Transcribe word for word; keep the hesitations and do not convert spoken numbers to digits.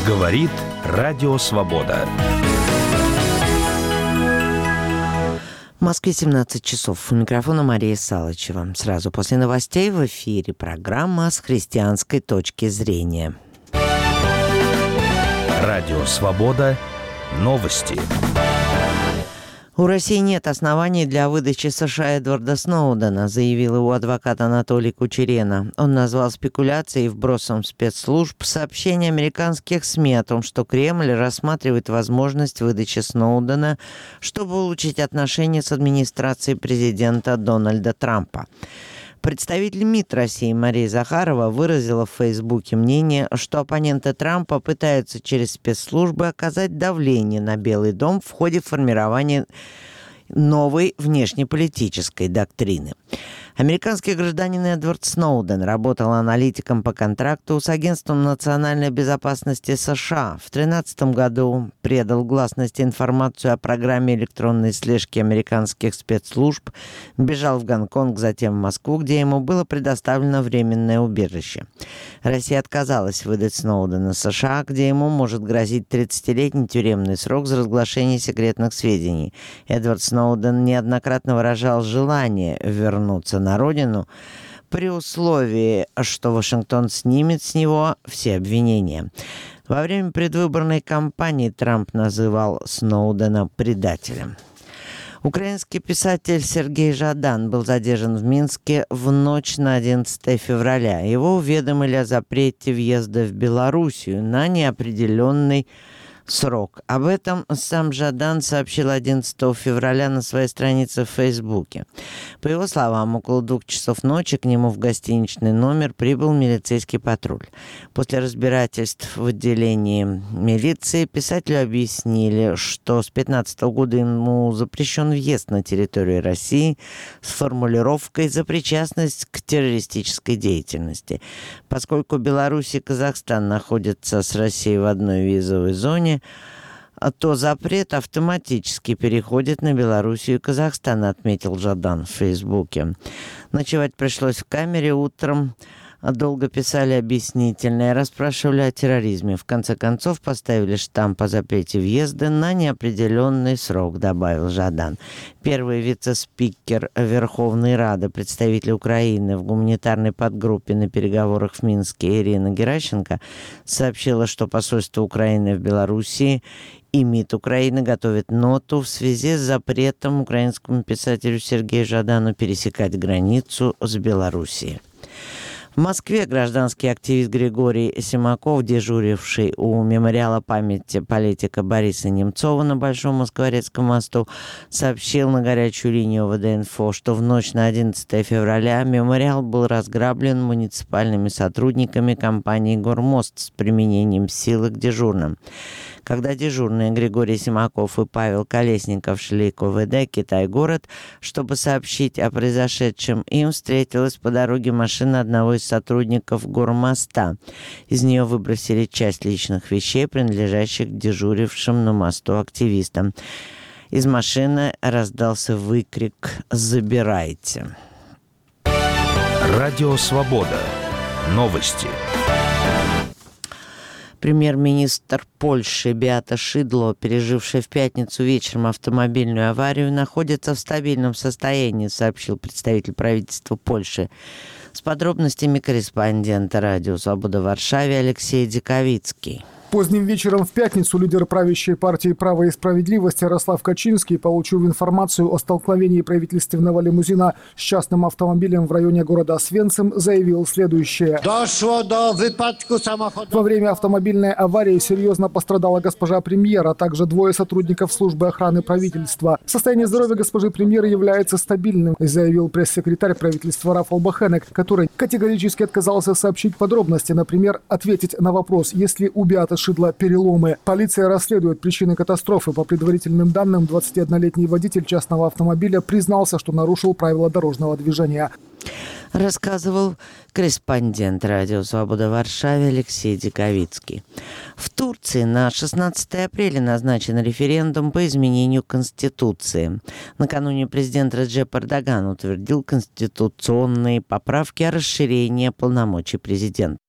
Говорит Радио Свобода. В Москве семнадцать часов. У микрофона Мария Салычева. Сразу после новостей в эфире программа «С христианской точки зрения». Радио Свобода. Новости. У России нет оснований для выдачи США Эдварда Сноудена, заявил его адвокат Анатолий Кучерена. Он назвал спекуляцией и вбросом спецслужб сообщение американских СМИ о том, что Кремль рассматривает возможность выдачи Сноудена, чтобы улучшить отношения с администрацией президента Дональда Трампа. Представитель МИД России Мария Захарова выразила в Фейсбуке мнение, что оппоненты Трампа пытаются через спецслужбы оказать давление на Белый дом в ходе формирования новой внешнеполитической доктрины. Американский гражданин Эдвард Сноуден работал аналитиком по контракту с Агентством национальной безопасности США. В две тысячи тринадцатом году предал гласности информацию о программе электронной слежки американских спецслужб, бежал в Гонконг, затем в Москву, где ему было предоставлено временное убежище. Россия отказалась выдать Сноудена США, где ему может грозить тридцатилетний тюремный срок за разглашение секретных сведений. Эдвард Сноуден неоднократно выражал желание вернуться на родину при условии, что Вашингтон снимет с него все обвинения. Во время предвыборной кампании Трамп называл Сноудена предателем. Украинский писатель Сергей Жадан был задержан в Минске в ночь на одиннадцатое февраля. Его уведомили о запрете въезда в Белоруссию на неопределенный срок. Об этом сам Жадан сообщил одиннадцатого февраля на своей странице в Фейсбуке. По его словам, около двух часов ночи к нему в гостиничный номер прибыл милицейский патруль. После разбирательств в отделении милиции писателю объяснили, что с пятнадцатого года ему запрещен въезд на территорию России с формулировкой «за причастность к террористической деятельности». Поскольку Беларусь и Казахстан находятся с Россией в одной визовой зоне, то запрет автоматически переходит на Белоруссию и Казахстан, отметил Жадан в Фейсбуке. Ночевать пришлось в камере. Утром долго писали объяснительные, расспрашивали о терроризме. В конце концов поставили штамп о запрете въезда на неопределенный срок, добавил Жадан. Первый вице-спикер Верховной Рады, представитель Украины в гуманитарной подгруппе на переговорах в Минске Ирина Геращенко сообщила, что посольство Украины в Белоруссии и МИД Украины готовит ноту в связи с запретом украинскому писателю Сергею Жадану пересекать границу с Белоруссией. В Москве гражданский активист Григорий Симаков, дежуривший у мемориала памяти политика Бориса Немцова на Большом Москворецком мосту, сообщил на горячую линию ВД-инфо, что в ночь на одиннадцатое февраля мемориал был разграблен муниципальными сотрудниками компании «Гормост» с применением силы к дежурным. Когда дежурные Григорий Симаков и Павел Колесников шли к ОВД «Китай-город», чтобы сообщить о произошедшем, им встретилась по дороге машина одного из сотрудников Гормоста. Из нее выбросили часть личных вещей, принадлежащих дежурившим на мосту активистам. Из машины раздался выкрик «Забирайте!». Радио Свобода. Новости. Премьер-министр Польши Беата Шидло, пережившая в пятницу вечером автомобильную аварию, находится в стабильном состоянии, сообщил представитель правительства Польши. С подробностями корреспондента радио «Свобода» в Варшаве Алексей Диковицкий. Поздним вечером в пятницу лидер правящей партии «Право и справедливость» Ярослав Качинский получил информацию о столкновении правительственного лимузина с частным автомобилем в районе города Освенцим, заявил следующее. Дошло до выпадку самохода. Во время автомобильной аварии серьезно пострадала госпожа премьер, а также двое сотрудников службы охраны правительства. Состояние здоровья госпожи премьер является стабильным, заявил пресс-секретарь правительства Рафал Бахенек, который категорически отказался сообщить подробности, например, ответить на вопрос, есть ли у Беаты Шидла переломы. Полиция расследует причины катастрофы. По предварительным данным, двадцатиоднолетний водитель частного автомобиля признался, что нарушил правила дорожного движения. Рассказывал корреспондент радио «Свобода» в Варшаве Алексей Диковицкий. В Турции на шестнадцатое апреля назначен референдум по изменению Конституции. Накануне президент Реджеп Эрдоган утвердил конституционные поправки о расширении полномочий президента.